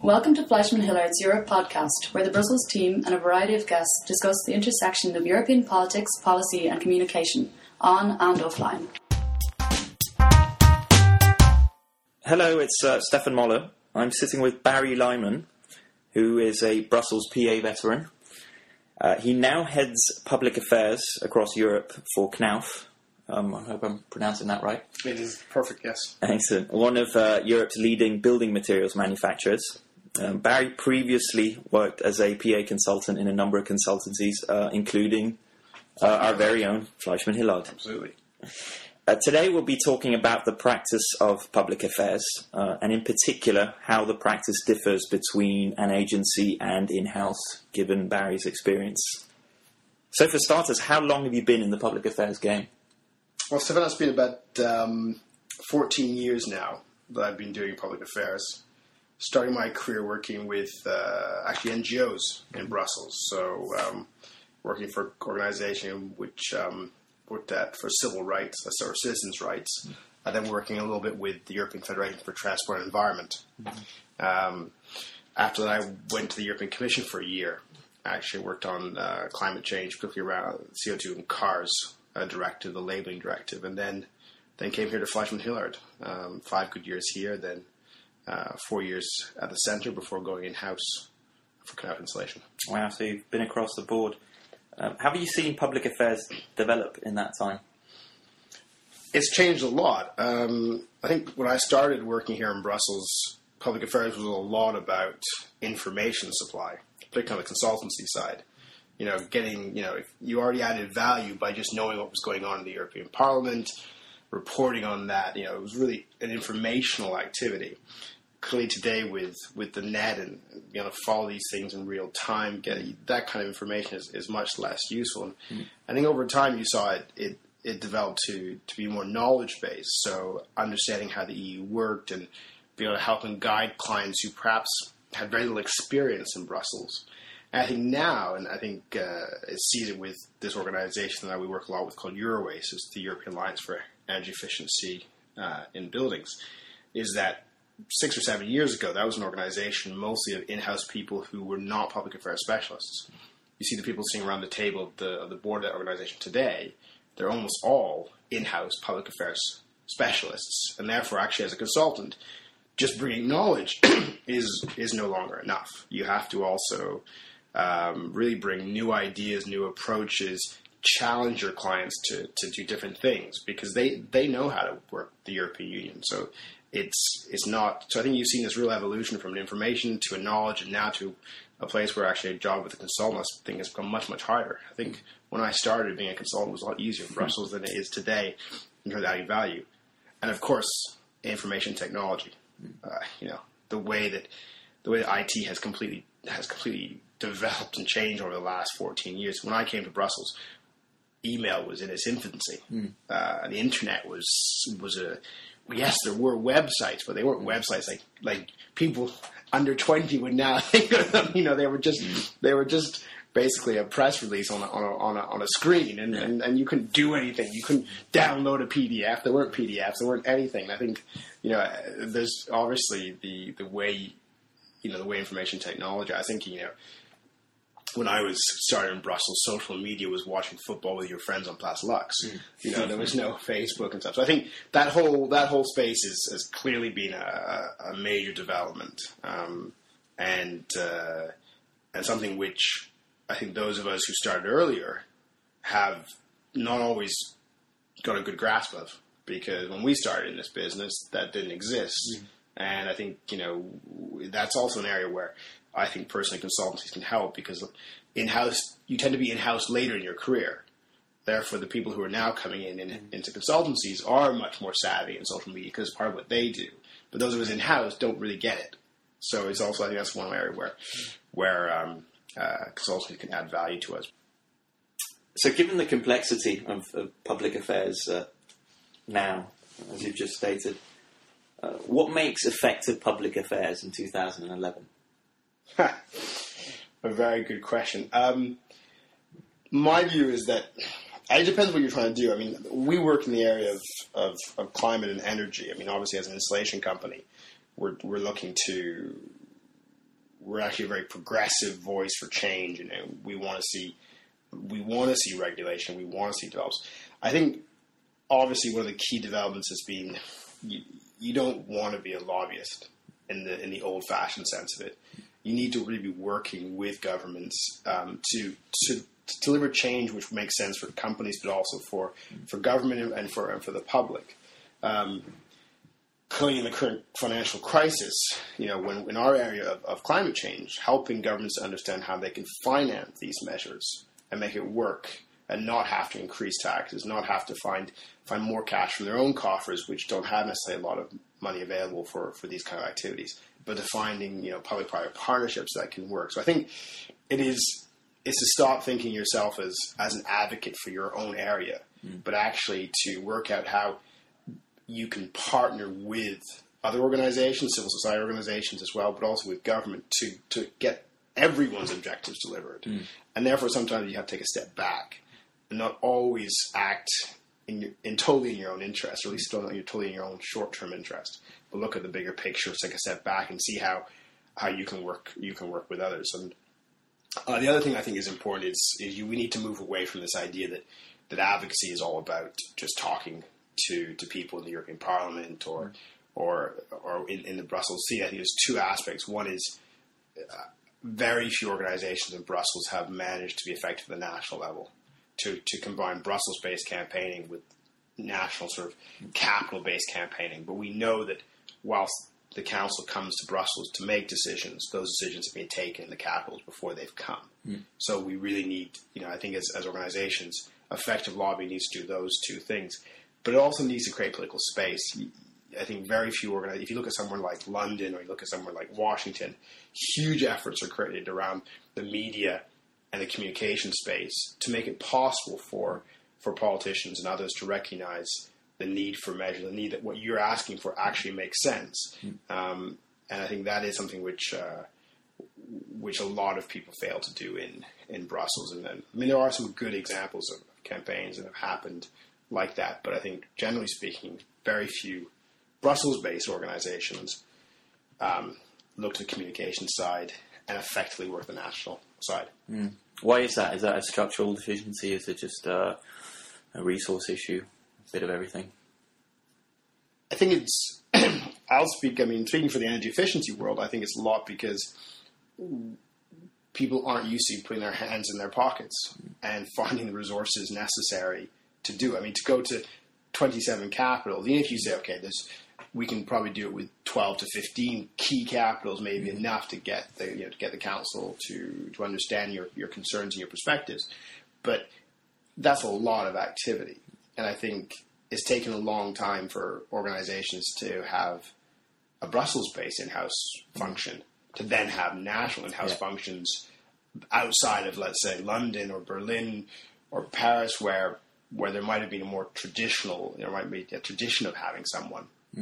Welcome to Fleischmann Hillard's Europe podcast, where the Brussels team and a variety of guests discuss the intersection of European politics, policy and communication, on and offline. Hello, it's Stefan Moller. I'm sitting with Barry Lyman, who is a Brussels PA veteran. He now heads public affairs across Europe for Knauf. I hope I'm pronouncing that right. It is perfect, yes. Excellent. One of Europe's leading building materials manufacturers. Barry previously worked as a PA consultant in a number of consultancies, including our very own Fleischmann Hillard. Absolutely. Today we'll be talking about the practice of public affairs, and in particular how the practice differs between an agency and in-house, given Barry's experience. So for starters, how long have you been in the public affairs game? Well, Stefan, it's been about 14 years now that I've been doing public affairs. Starting my career working with actually NGOs in Brussels. So working for an organization which worked at for civil rights, or citizens' rights. And then working a little bit with the European Federation for Transport and Environment. After that, I went to the European Commission for a year. I actually worked on climate change, particularly around CO2 in cars directive, the labeling directive. And then came here to Fleischmann Hillard. 5 good years here, then 4 years at the centre before going in-house for Knauf Insulation. Wow, so you've been across the board. How have you seen public affairs develop in that time? It's changed a lot. I think when I started working here in Brussels, public affairs was a lot about information supply, particularly on the consultancy side. If you already added value by just knowing what was going on in the European Parliament, reporting on that. It was really an informational activity. Clearly today with the net and being able to follow these things in real time, that kind of information is much less useful. And I think over time you saw it developed to be more knowledge-based, so understanding how the EU worked and being able to help and guide clients who perhaps had very little experience in Brussels. And I think now, and I think it's seated with this organization that we work a lot with called Eurowaste, it's the European Alliance for Energy Efficiency in Buildings, is that 6 or 7 years ago, that was an organization mostly of in-house people who were not public affairs specialists. You see the people sitting around the table of the board of that organization today, they're almost all in-house public affairs specialists. And therefore, actually, as a consultant, just bringing knowledge is no longer enough. You have to also really bring new ideas, new approaches, challenge your clients to do different things because they know how to work the European Union. So it's not. So I think you've seen this real evolution from an information to a knowledge, and now to a place where actually a job with a consultant thing has become much, much harder. I think when I started, being a consultant was a lot easier in Brussels than it is today in terms of adding value. And of course, information technology. The way that IT has completely developed and changed over the last 14 years. When I came to Brussels, email was in its infancy. The internet was yes, there were websites, but they weren't websites like people under 20 would now think of them. They were just basically a press release on a screen, and you couldn't do anything. You couldn't download a PDF. There weren't PDFs. There weren't anything. I think there's obviously the way the way information technology. I think when I was starting in Brussels, social media was watching football with your friends on Place Lux. There was no Facebook and stuff. So I think that whole space has clearly been a major development, and something which I think those of us who started earlier have not always got a good grasp of, because when we started in this business, that didn't exist. And I think, that's also an area where I think personally consultancies can help, because in-house, you tend to be in-house later in your career. Therefore, the people who are now coming into consultancies are much more savvy in social media because it's part of what they do. But those of us in-house don't really get it. So it's also, I think that's one area where consultancies can add value to us. So given the complexity of public affairs now, as you've just stated, what makes effective public affairs in 2011? A very good question. My view is that it depends what you're trying to do. I mean, we work in the area of climate and energy. I mean, obviously, as an installation company, we're looking to we're actually a very progressive voice for change, and we want to see regulation. We want to see develops. I think obviously one of the key developments has been you don't want to be a lobbyist in the old-fashioned sense of it. You need to really be working with governments to deliver change which makes sense for companies, but also for government and for the public. Clearly, in the current financial crisis, when in our area of climate change, helping governments to understand how they can finance these measures and make it work, and not have to increase taxes, not have to find more cash from their own coffers, which don't have necessarily a lot of money available for these kind of activities, but to finding public-private partnerships that can work. So I think it's to stop thinking yourself as an advocate for your own area, but actually to work out how you can partner with other organizations, civil society organizations as well, but also with government to get everyone's objectives delivered. And therefore, sometimes you have to take a step back and not always act totally in your own interest, or at least not totally in your own short-term interest, but look at the bigger picture, take a step back, and see how you can work with others. And the other thing I think is important is we need to move away from this idea that advocacy is all about just talking to people in the European Parliament or in the Brussels seat. I think there's two aspects. One is very few organizations in Brussels have managed to be effective at the national level, to combine Brussels-based campaigning with national sort of capital-based campaigning. But we know that whilst the council comes to Brussels to make decisions, those decisions have been taken in the capitals before they've come. So we really need, I think as organizations, effective lobbying needs to do those two things. But it also needs to create political space. I think very few organizations, if you look at somewhere like London or you look at somewhere like Washington, huge efforts are created around the media and the communication space to make it possible for politicians and others to recognize the need for measure, the need that what you're asking for actually makes sense. And I think that is something which a lot of people fail to do in Brussels. And then, there are some good examples of campaigns that have happened like that, but I think generally speaking, very few Brussels-based organizations look to the communication side and effectively work the national side. Why is that? Is that a structural deficiency? Is it just a resource issue? A bit of everything? I think it's... speaking for the energy efficiency world, I think it's a lot because people aren't used to putting their hands in their pockets and finding the resources necessary to do it. To go to 27 capitals, even if you say, okay, we can probably do it with 12 to 15 key capitals, maybe enough to get the council to understand your concerns and your perspectives. But that's a lot of activity. And I think it's taken a long time for organizations to have a Brussels-based in-house function, to then have national in-house functions outside of, let's say, London or Berlin or Paris, where there might have been there might be a tradition of having someone.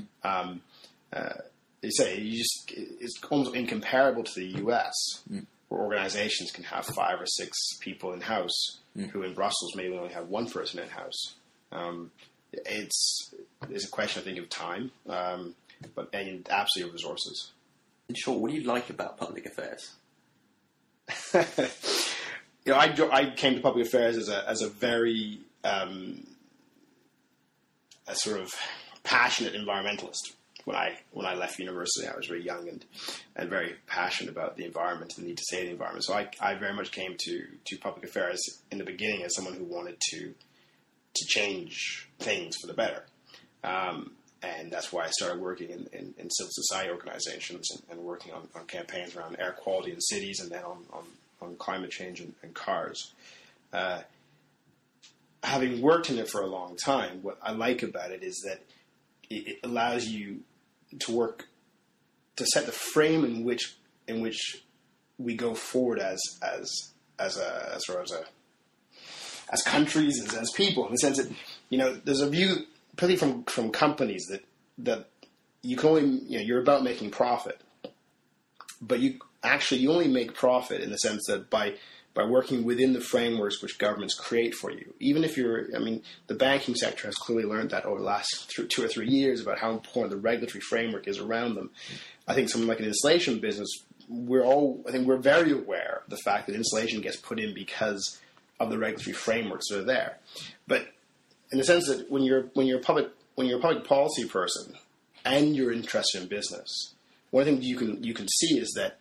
It's almost incomparable to the US, where organizations can have 5 or 6 people in-house, who in Brussels maybe only have one person in-house. It's a question, I think, of time, and absolutely resources. In short, what do you like about public affairs? I came to public affairs as a very a sort of passionate environmentalist. When I left university, I was very young and very passionate about the environment and the need to save the environment. So I very much came to public affairs in the beginning as someone who wanted to change things for the better. And that's why I started working in civil society organizations and working on campaigns around air quality in cities, and then on climate change and cars. Having worked in it for a long time, what I like about it is that it allows you to work to set the frame in which we go forward as countries, as people, in the sense that there's a view, particularly from companies, that you can only you're about making profit, but you only make profit in the sense that by working within the frameworks which governments create for you. Even if the banking sector has clearly learned that over the last 2 or 3 years about how important the regulatory framework is around them. I think something like an installation business we're very aware of the fact that insulation gets put in because of the regulatory frameworks that are there. But in the sense that when you're a public policy person and you're interested in business, one thing you can see is that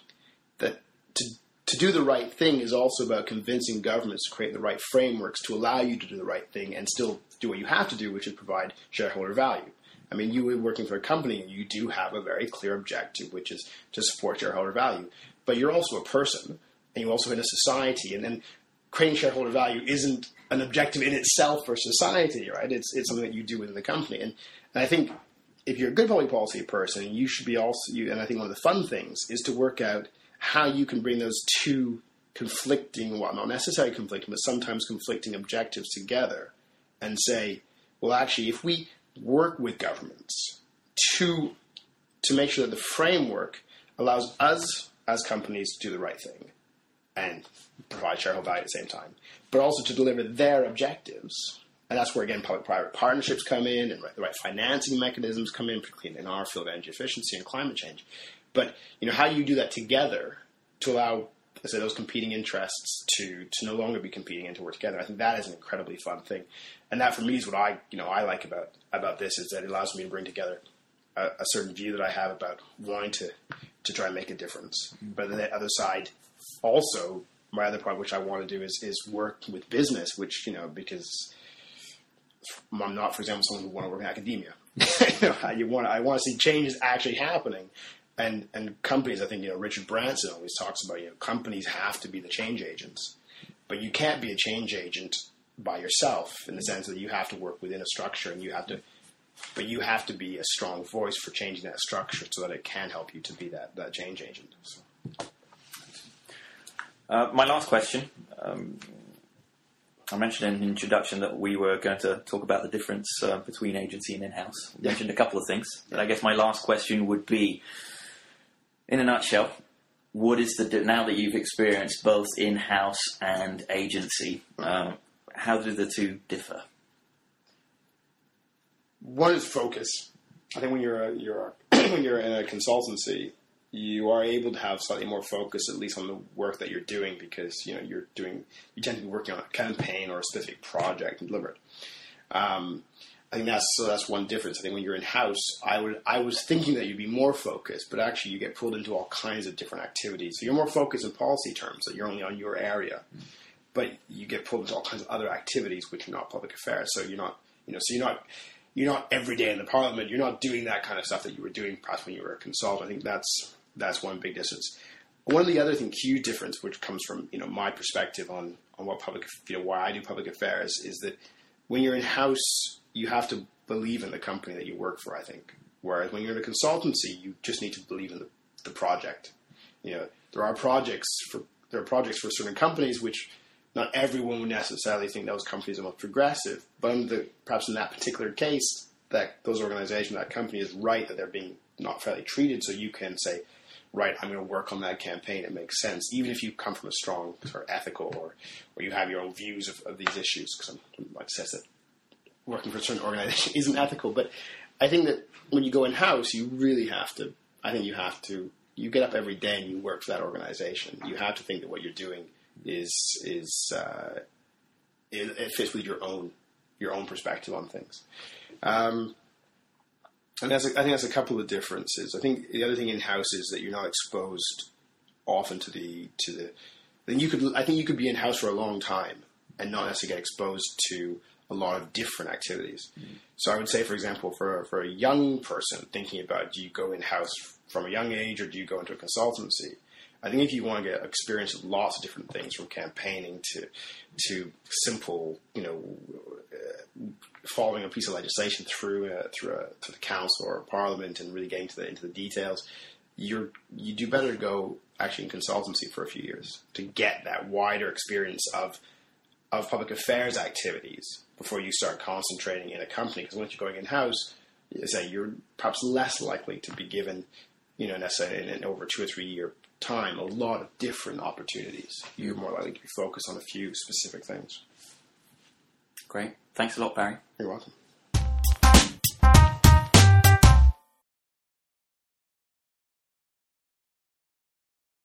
to do the right thing is also about convincing governments to create the right frameworks to allow you to do the right thing and still do what you have to do, which is provide shareholder value. I mean, you are working for a company and you do have a very clear objective, which is to support shareholder value. But you're also a person and you also in a society, and then creating shareholder value isn't an objective in itself for society, right? It's something that you do within the company. And I think if you're a good public policy person, you should be and I think one of the fun things is to work out how you can bring those two conflicting, well, not necessarily conflicting, but sometimes conflicting objectives together and say, well, actually, if we work with governments to make sure that the framework allows us as companies to do the right thing and provide shareholder value at the same time, but also to deliver their objectives. And that's where, again, public-private partnerships come in and the right financing mechanisms come in, particularly in our field of energy efficiency and climate change. But, how you do that together to allow, let's say, those competing interests to no longer be competing and to work together, I think that is an incredibly fun thing. And that, for me, is what I like about this, is that it allows me to bring together a certain view that I have about wanting to try and make a difference. But on the other side, also, my other part, which I want to do, is work with business, which, because I'm not, for example, someone who want to work in academia. I want to see changes actually happening. And companies, I think, Richard Branson always talks about, companies have to be the change agents. But you can't be a change agent by yourself, in the sense that you have to work within a structure and you have to be a strong voice for changing that structure so that it can help you to be that change agent. So. My last question. I mentioned in the introduction that we were going to talk about the difference between agency and in-house. I mentioned a couple of things. And I guess my last question would be, in a nutshell, what is now that you've experienced both in-house and agency, how do the two differ? One is focus. I think when you're in a consultancy, you are able to have slightly more focus, at least on the work that you're doing, because you tend to be working on a campaign or a specific project and deliver it. I think that's one difference. I think when you're in house, I was thinking that you'd be more focused, but actually you get pulled into all kinds of different activities. So you're more focused in policy terms, that you're only on your area, but you get pulled into all kinds of other activities which are not public affairs. So you're not every day in the Parliament. You're not doing that kind of stuff that you were doing perhaps when you were a consultant. I think that's one big difference. One of the other huge difference, which comes from my perspective on what why I do public affairs, is that when you're in house, you have to believe in the company that you work for, I think. Whereas when you're in a consultancy, you just need to believe in the project. There are projects for certain companies which not everyone would necessarily think those companies are most progressive, but perhaps in that particular case, that those organizations, that company is right that they're being not fairly treated, so you can say, right, I'm going to work on that campaign. It makes sense, even if you come from a strong sort of ethical or you have your own views of these issues. Because like I said, that working for a certain organization isn't ethical. But I think that when you go in house, you really have to. I think you get up every day and you work for that organization. You have to think that what you're doing it fits with your own perspective on things. And I think that's a couple of differences. I think the other thing in house is that you're not exposed often to the. Then I think you could be in house for a long time and not necessarily get exposed to a lot of different activities. Mm-hmm. So I would say, for example, for a young person thinking about, do you go in house from a young age or do you go into a consultancy? I think if you want to get experience with lots of different things, from campaigning to simple, following a piece of legislation through the council or parliament and really getting into the details, you do better to go actually in consultancy for a few years to get that wider experience of public affairs activities before you start concentrating in a company. Because once you're going in house, you're perhaps less likely to be given, necessarily in over 2 or 3 year time, a lot of different opportunities. You're more likely to be focused on a few specific things. Great. Thanks a lot, Barry. You're welcome.